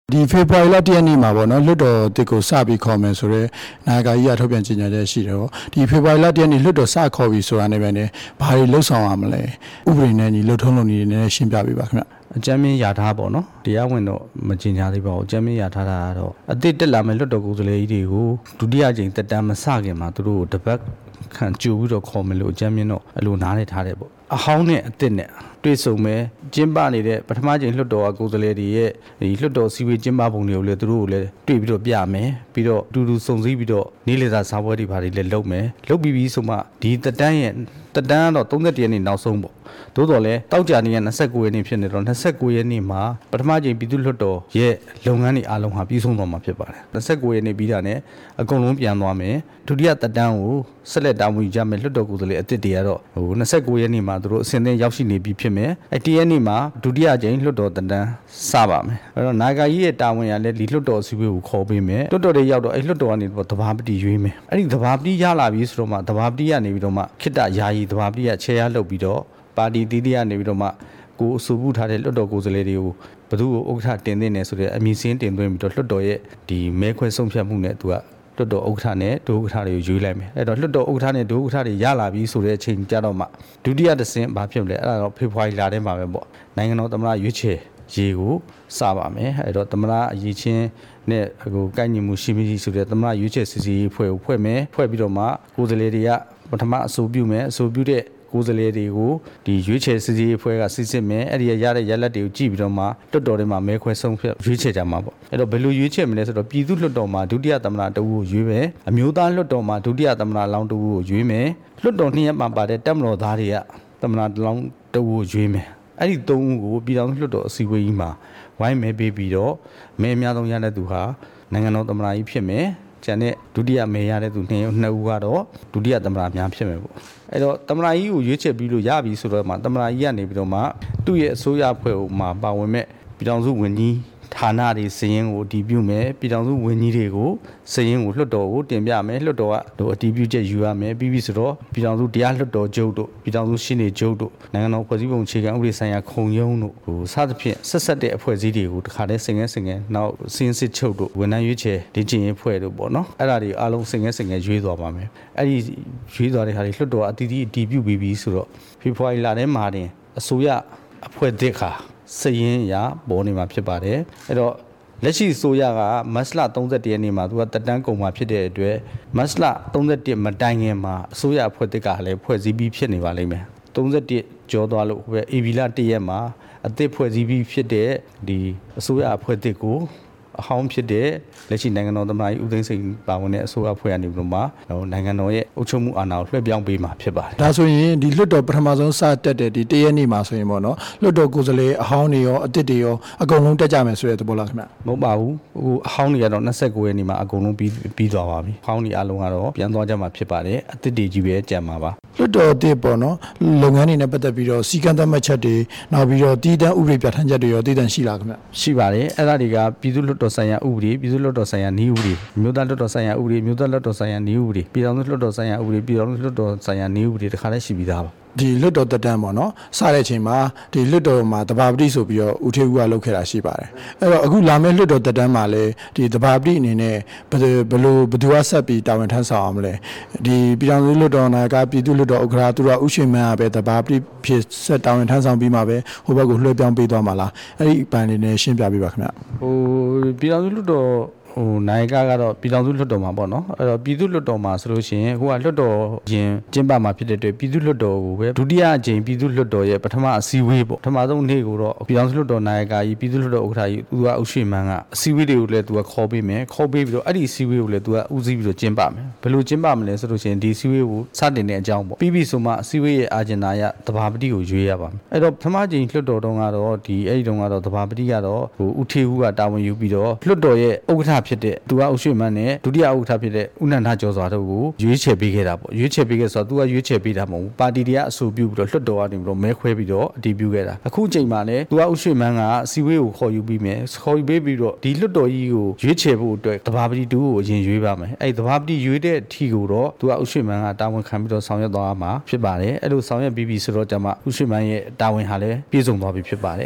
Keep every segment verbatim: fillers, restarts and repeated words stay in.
ဒီဖေဖော်ဝါရီလတရက်နေ့မှာပေါ့နော်လွှတ်တော်တစ်ကိုစပြီးခေါ်မယ်ဆိုတော့နိုင်ငံကြီးရထုတ်ပြန်ကြေညာချက်ရှိတယ်ပေါ့ဒီဖေဖော်ဝါရီလတရက်နေ့လွှတ်တော်စခေါ်ပြီးဆိုတာနဲ့ပဲねဘာတွေလှုပ်ဆောင်ရမလဲဥပဒေနဲ့ညီလှုပ်ထုံးလုပ်နေနေရှင်းပြပေးပါခင်ဗျအကြမ်းမြင်ရထားပေါ့နော်တရားဝင်တော့မကြေညာသေးပါဘူးအကြမ်းမြင်ရထားတာကတော့အသစ်တက်လာမဲ့လွှတ်တော်ကိုယ်စားလှယ်ကြီးတွေကိုဒုတိယကြိမ်တက်တမ်းမစခင်မှာသူတို့တပတ်ခံကြိုပြီးတော့ခေါ်မယ်လို့အကြမ်းမြင်တော့အလိုနားနေထားတယ်ပေါ့အဟောင်းနဲ့အသစ်နဲ့တွေ့ဆုံမယ်ကျင်းပနေတဲ့ပထမကြိမ်လွှတ်တော်ကိုယ်စားလှယ်တွေရဲ့ဒီလွှတ်တော်စည်းဝေးကျင်းပပုံတွေကိုလည်းသူတို့ကိုလည်းတွေ့ပြီးတော့ပြမယ်ပြီးတော့အတူတူစုံစည်းပြီးတော့နေ့လည်စာစားပွဲတွေဘာတွေလည်းလုပ်မယ်လုပ်ပြီးပြီးဆိုမှဒီတက်တန်းရဲ့တက်တန်းကတော့သုံး၁ရက်နေ့နောက်ဆုံးပေါ့သို့တော်လည်းတောက်ကြနေရ၂၉ရက်နေ့ဖြစ်နေတော့၂၉ရက်နေ့မှာပထမကြိမ်ပြည်သူ့လွှတ်တော်ရဲ့လုပ်ငန်းတွေအားလုံးဟာပြီးဆုံးသွားမှာဖြစ်ပါတယ်၂၉ရက်နေ့ပြီးတာနဲ့အကုန်လုံးပြန်သွားမယ်ဒုတိယတက်တန်းကိုဆက်လက်တာဝန်ယူကြမယ်လွှတ်တော်ကိုယ်စားလှယ်အသစ်တွေကတော့ဟို၂၉ရက်နေ့မှာသူတို့အစဉ်သင်းရောက်ရှိနေပြီဖြစ်မယ်အဲတရက်နေ့မှာဒုတိယကြိမ်လွှတ်တော်တက်တန်းစပါမယ်အဲ့တော့နာဂာကြီးရဲ့တာဝန်ရလဲဒီလွှတ်တော်အစည်းအဝေးကိုခေါ်ပေးမယ်လွှတ်တော်တွေရောက်တော့အဲလွှတ်တော်ကနေတော့သဘာပတိရွေးမယ်အဲ့ဒီသဘာပတိရလာပြီဆိုတော့မှသဘာပတိကနေပြီးတော့မှခိတ္တယာယီသဘာပတိကခြေရလှုပ်ပြီးတော့ပါတီတီးတီးကနေပြီးတော့မှကိုအဆိုပြုထားတဲ့လွှတ်တော်ကိုယ်စားလှယ်တွေကိုဘသူ့ကိုဥက္ကဋ္ဌတင်သင့်တယ်ဆိုတဲ့အမည်စင်းတင်သွင်းပြီးတော့လွှတ်တော်ရဲ့ဒီမဲခွဲဆုံးဖြတ်မှုနဲ့သူကလွှတ်တော်ဥက္ကဋ္ဌနဲ့ဒုဥက္ကဋ္ဌတွေကိုရွေးလိုက်မယ်အဲ့တော့လွှတ်တော်ဥက္ကဋ္ဌနဲ့ဒုဥက္ကဋ္ဌတွေရလာပြီဆိုတဲ့အချိန်ကြတော့မှဒုတိယတစ်ဆင့်ဘာဖြစ်လဲအဲ့ဒါတော့ဖေဖော်ဝါရီလထဲမှာပဲပေါ့နိုင်ငံတော်သမ္မတရွေးချယ်ရေကိုစပါမယ်အဲ့တော့သမ္မတအရေးချင်းနဲ့ဟိုကိုက်ညီမှုရှိမရှိဆိုတဲ့သမ္မတရွေးချယ်စစ်စီဖွဲ့ကိုဖွဲ့မယ်ဖွဲ့ပြီးတော့မှကိုယ်စားလှယ်တွေကပထမအဆိုပြုမယ်အဆိုပြုတဲ့ကိုယ်စားလှယ်တွေကိုဒီရွေးချယ်စစ်စီအဖွဲ့ကစစ်စစ်မယ်အဲ့ဒီရတဲ့ရလက်တွေကိုကြည့်ပြီးတော့မှလွှတ်တော်ထဲမှာမဲခွဲဆုံးဖြတ်ရွေးချယ်ကြမှာပေါ့အဲ့တော့ဘယ်လိုရွေးချယ်မလဲဆိုတော့ပြည်သူ့လွှတ်တော်မှာဒုတိယသမ္မတတဦးကိုရွေးမယ်အမျိုးသားလွှတ်တော်မှာဒုတိယသမ္မတလောင်းတဦးကိုရွေးမယ်လွှတ်တော်နှစ်ရပ်မှာပါတဲ့တပ်မတော်သားတွေကသမ္မတလောင်းတဦးကိုရွေးမယ်အဲ့ဒီသုံးဦးကိုပြည်ထောင်စုလွှတ်တော်အစည်းအဝေးကြီးမှာဝိုင်းမဲပေးပြီးတော့မဲအများဆုံးရတဲ့သူဟာနိုင်ငံတော်သမ္မတကြီးဖြစ်မယ်ကျန်တဲ့ဒုတိယမဲရတဲ့သူနှစ်နှစ်ဦးကတော့ဒုတိယသမ္မတများဖြစ်မယ်ပေါ့အဲ့တော့သမ္မတကြီးကိုရွေးချယ်ပြီးလို့ရပြီဆိုတော့မှသမ္မတကြီးကနေပြီးတော့မှသူ့ရဲ့အစိုးရအဖွဲ့ကိုမှပါဝင်မဲ့ပြည်ထောင်စုဝန်ကြီးဌာနတွေစည်ရင်းကိုအတည်ပြုမယ်ပြည်ထောင်စုဝန်ကြီးတွေကိုစည်ရင်းကိုလွှတ်တော်ကိုတင်ပြမယ်လွှတ်တော်ကအတည်ပြုချက်ယူရမယ်ပြီးပြီဆိုတော့ပြည်ထောင်စုတရားလွှတ်တော်ချုပ်တို့ပြည်ထောင်စုရှင်းနေချုပ်တို့နိုင်ငံတော်ဖွဲ့စည်းပုံအခြေခံဥပဒေဆိုင်ရာခုံရုံးတို့ဟိုစသဖြင့်ဆက်ဆက်တဲ့အဖွဲ့အစည်းတွေကိုတခါတည်းစင်ငယ်စင်ငယ်နောက်စင်းစစ်ချုပ်တို့ဝန်ထမ်းရွေးချယ်ဒီကျင်းရေးဖွဲ့တို့ပေါ့နော်အဲ့ဒါတွေအားလုံးစင်ငယ်စင်ငယ်ရွေးသွားပါမယ်အဲ့ဒီရွေးသွားတဲ့ခါတွေလွှတ်တော်အတည်တည်အတည်ပြုပြီးပြီဆိုတော့ဖေဖော်ဝါရီလထဲမှာတင်အစိုးရအဖွဲ့တစ်ခါစည်ရင်းရပေါ်နေမှာဖြစ်ပါတယ်အဲ့တော့လက်ရှိဆိုရကမတ်လ၃၁ရက်နေ့မှာသူကတက်တန်းကုန်မှာဖြစ်တဲ့အတွက်မတ်လ၃၁မတိုင်ခင်မှာအစိုးရအဖွဲ့တစ်ကလည်းဖွဲ့စည်းပြီးဖြစ်နေပါလိမ့်မယ်၃၁ကျော်သွားလို့ပဲအေဗီလာ၁ရက်မှာအသစ်ဖွဲ့စည်းပြီးဖြစ်တဲ့ဒီအစိုးရအဖွဲ့တစ်ကိုအဟောင်းဖြစ်တဲ့လက်ရှိနိုင်ငံတော်သမ္မတကြီးဦးသိန်းစိန်ပါဝင်တဲ့အစိုးရအဖွဲ့ကနေပြီးတော့မှနိုင်ငံတော်ရဲ့အုပ်ချုပ်မှုအာဏာကိုလွှဲပြောင်းပေးမှာဖြစ်ပါတယ်ဒါဆိုရင်ဒီလွှတ်တော်ပထမဆုံးစတက်တဲ့ဒီတရက်နေ့မှာဆိုရင်ပေါ့နော်လွှတ်တော်ကိုယ်စားလှယ်အဟောင်းတွေရောအသစ်တွေရောအကုန်လုံးတက်ကြမယ်ဆိုတဲ့သဘောလားခင်ဗျမဟုတ်ပါဘူးဟိုအဟောင်းတွေကတော့၂၉ရက်နေ့မှာအကုန်လုံးပြီးပြီးသွားပါပြီအဟောင်းတွေအလုံးကတော့ပြန်သွားကြမှာဖြစ်ပါတယ်အသစ်တွေကြီးပဲကြံမှာပါလွှတ်တော်တစ်ပေါ့နော်လုပ်ငန်းတွေနဲ့ပတ်သက်ပြီးတော့စီကံသတ်မှတ်ချက်တွေနောက်ပြီးတော့တည်တံ့ဥပဒေပြဋ္ဌာန်းချက်တွေရောတည်တံ့ရှိလားခင်ဗျရှိပါတယ်အဲ့ဒါတွေကပြည်သူ့လွှတ်တော်ဆိုင်ရာဥပဒေပြည်သူ့လွှတ်တော်ဆိုင်ရာနည်းဥပဒေမြို့သားလွှတ်တော်ဆိုင်ရာဥပဒေမြို့သားလွှတ်တော်ဆိုင်ရာနည်းဥပဒေပြည်ထောင်စုလွှတ်တော်ဆိုင်ရာဥပဒေပြည်ထောင်စုလွှတ်တော်ဆိုင်ရာနည်းဥပဒေတခါတည်းရှိပြီးသားပါဒီလွတ်တော်တက်တန်းပေါ့နော်စတဲ့အချိန်မှာဒီလွတ်တော်မှာတဘာပတိဆိုပြီးတော့ဦးထေဦးကလုပ်ခဲ့တာရှိပါတယ်အဲ့တော့အခုလာမယ့်လွတ်တော်တက်တန်းမှာလည်းဒီတဘာပတိအနေနဲ့ဘယ်ဘယ်လိုဘယ်သူကဆက်ပြီးတာဝန်ထမ်းဆောင်အောင်မလဲဒီပြည်ထောင်စုလွတ်တော်နာကပြည်သူ့လွတ်တော်ဥက္ကဋ္ဌသူကဥရှိမန်းကပဲတဘာပတိဖြစ်ဆက်တာဝန်ထမ်းဆောင်ပြီးမှပဲဟိုဘက်ကိုလွှဲပြောင်းပေးသွားမှာလားအဲ့ဒီအပိုင်းလေးနဲ့ရှင်းပြပေးပါခင်ဗျဟိုပြည်ထောင်စုလွတ်တော်ဟိုနိုင်ကကတော့ပြည်ထောင်စုလွှတ်တော်မှာပေါ့နော်အဲ့တော့ပြည်သူ့လွှတ်တော်မှာဆိုလို့ရှိရင်ဟိုကလွှတ်တော်ရင်ကျင်းပမှာဖြစ်တဲ့အတွက်ပြည်သူ့လွှတ်တော်ကိုပဲဒုတိယအကြိမ်ပြည်သူ့လွှတ်တော်ရဲ့ပထမအစည်းအဝေးပေါ့ပထမဆုံးနေ့ကိုတော့ပြည်ထောင်စုလွှတ်တော်နိုင်ကကြီးပြည်သူ့လွှတ်တော်ဥက္ကဋ္ဌကြီးသူကအုပ်ရှိမှန်းကအစည်းအဝေးတွေကိုလည်းသူကခေါ်ပေးမယ်ခေါ်ပေးပြီးတော့အဲ့ဒီအစည်းအဝေးကိုလည်းသူကဦးစီးပြီးတော့ကျင်းပမယ်ဘယ်လိုကျင်းပမလဲဆိုလို့ရှိရင်ဒီအစည်းအဝေးကိုစတင်တဲ့အကြောင်းပေါ့ပြီးပြီဆိုမှအစည်းအဝေးရဲ့အာဂျင်ဒါရသဘာပတိကိုရွေးရပါမယ်အဲ့တော့ပထမကြိမ်လွှတ်တော်တုန်းကတော့ဒီအဲ့ဒီတုန်းကတော့သဘာပတိကတော့ဟိုဦးထေဦးကတာဝန်ယူပြီးတော့လွှတ်တော်ရဲ့ဥက္ကဋ္ဌဖြစ်တဲ့သူကရွှေမန်းနဲ့ဒုတိယဥက္ကဋ္ဌဖြစ်တဲ့ဦးနန္ဒကျော်စွာတို့ကိုရွေးချယ်ပေးခဲ့တာပေါ့ရွေးချယ်ပေးခဲ့ဆိုတော့သူကရွေးချယ်ပေးတာမဟုတ်ဘူးပါတီတွေကအဆိုပြုပြီးတော့လွှတ်တော်ကနေပြီးတော့မဲခွဲပြီးတော့အတည်ပြုခဲ့တာအခုချိန်မှာလည်းသူကဦးရွှေမန်းကအစည်းအဝေးကိုခေါ်ယူပြီးမယ်ခေါ်ယူပေးပြီးတော့ဒီလွှတ်တော်ကြီးကိုရွေးချယ်ဖို့အတွက်သဘာပတိတူကိုအရင်ရွေးပါမယ်အဲ့သဘာပတိရွေးတဲ့အထီကိုတော့သူကဦးရွှေမန်းကတာဝန်ခံပြီးတော့ဆောင်ရွက်သွားမှာဖြစ်ပါတယ်အဲ့လိုဆောင်ရွက်ပြီးပြီဆိုတော့ကျမှဦးရွှေမန်းရဲ့တာဝန်ဟာလည်းပြည့်စုံသွားပြီဖြစ်ပါတယ်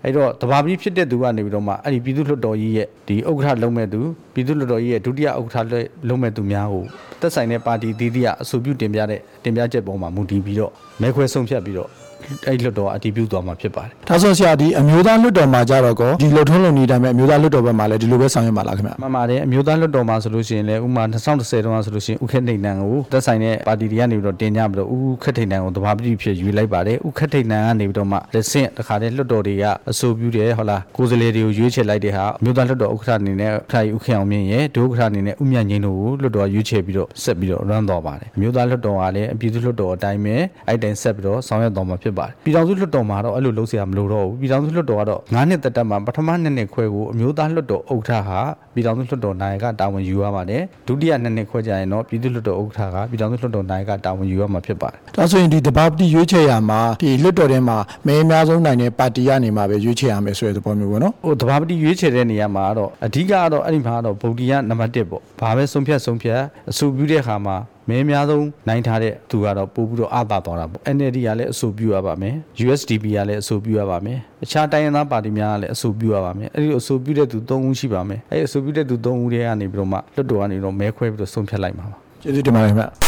အဲ့တော့တဘာပတိဖြစ်တဲ့သူကနေပြီးတော့မှအဲ့ဒီပြည်သူ့လွှတ်တော်ကြီးရဲ့ဒီဥက္ကဋ္ဌလုံးမဲ့သူပြည်သူ့လွှတ်တော်ကြီးရဲ့ဒုတိယဥက္ကဋ္ဌလုံးမဲ့သူများကိုသက်ဆိုင်တဲ့ပါတီတည်တည်ကအဆိုပြုတင်ပြတဲ့တင်ပြချက်ပေါ်မှာမူတည်ပြီးတော့မဲခွဲဆုံးဖြတ်ပြီးတော့အဲ့လွှတ်တော်အတည်ပြုသွားမှာဖြစ်ပါတယ်ဒါဆိုဆရာဒီအမျိုးသားလွှတ်တော်မှာကြတော့ကောဒီလုံထုံးလုံနည်းတိုင်းပဲအမျိုးသားလွှတ်တော်ဘက်မှာလည်းဒီလိုပဲဆောင်ရွက်မှာလားခင်ဗျမှန်ပါတယ်အမျိုးသားလွှတ်တော်မှာဆိုလို့ရှိရင်လည်းဥပမာ၂၀၁၀တုန်းကဆိုလို့ရှိရင်ဥက္ကဋ္ဌနှံကိုသက်ဆိုင်တဲ့ပါတီတွေကနေပြီးတော့တင်ကြပြီးတော့ဥက္ကဋ္ဌနှံကိုတဘာပတိဖြစ်ယူလိုက်ပါတယ်ဥက္ကဋ္ဌနှံကနေပြီးတော့မှလက်ဆင့်တခါတည်းလွှတ်တော်တွေကအဆိုပြုတယ်ဟုတ်လားကိုယ်စားလှယ်တွေကိုရွေးချယ်လိုက်တဲ့ဟာအမျိုးသားလွှတ်တော်ဥက္ကဋ္ဌအနေနဲ့ဥက္ကဋ္ဌဥက္ကဋ္ဌအောင်မြင့်ရဲ့ဒုဥက္ကဋ္ဌအနေနဲ့ဥမြတ်ငိမ့်တို့ကိုလွှတ်တော်ရွေးချယ်ပြီးတော့ဆက်ပြီးတော့ run သွားပါတယ်အမျိုးသားလွှတ်တော်ကလည်းအပြည်သူ့လွှတ်တော်အတိုင်းပဲအဲ့တိုင်းဆက်ပြီးတော့ဆောင်ရွက်သွားမှာဖြစ်ပါတယ်ပြည်ထောင်စုလွှတ်တော်မှာတော့အဲ့လိုလုပ်เสียမလို့တော့ဘူးပြည်ထောင်စုလွှတ်တော်ကတော့၅နှစ်သက်တမ်းမှာပထမနှစ်နှစ်ခွဲကိုအမျိုးသားလွှတ်တော်ဥက္ကဋ္ဌဟာပြည်ထောင်စုလွှတ်တော်နိုင်ကတာဝန်ယူရပါတယ်ဒုတိယနှစ်နှစ်ခွဲကြရင်တော့ပြည်သူ့လွှတ်တော်ဥက္ကဋ္ဌကပြည်ထောင်စုလွှတ်တော်နိုင်ကတာဝန်ယူရမှာဖြစ်ပါတယ်ဒါဆိုရင်ဒီတဘာပတိရွေးချယ်ရမှာဒီလွှတ်တော်ထဲမှာမဲအများဆုံးနိုင်တဲ့ပါတီကနေမှာပဲရွေးချယ်ရမယ်ဆိုတဲ့သဘောမျိုးပေါ့နော်ဟိုတဘာပတိရွေးချယ်တဲ့နေရာမှာတော့အဓိကကတော့အဲ့ဒီမှာတော့ဗုဒ္ဓရနံပါတ်၁ပေါ့ဘာပဲဆုံးဖြတ်ဆုံးဖြတ်အဆိုပြုတဲ့အခါမှာမဲအများဆုံးနိုင်ထားတဲ့သူကတော့ပို့ပြီးတော့အာသာသွားတာပေါ့ N L D ကလည်းအဆိုပြုရပါမယ် U S D P ကလည်းအဆိုပြုရပါမယ်အခြားတိုင်းရင်းသားပါတီများကလည်းအဆိုပြုရပါမယ်အဲ့ဒီအဆိုပြုတဲ့သူ၃ဦးရှိပါမယ်အဲ့ဒီအဆိုပြုတဲ့သူ၃ဦးတွေကနေပြီးတော့မှလွှတ်တော်ကနေတော့မဲခွဲပြီးတော့ဆုံးဖြတ်လိုက်မှာပါကျေးဇူးတင်ပါတယ်ခင်ဗျ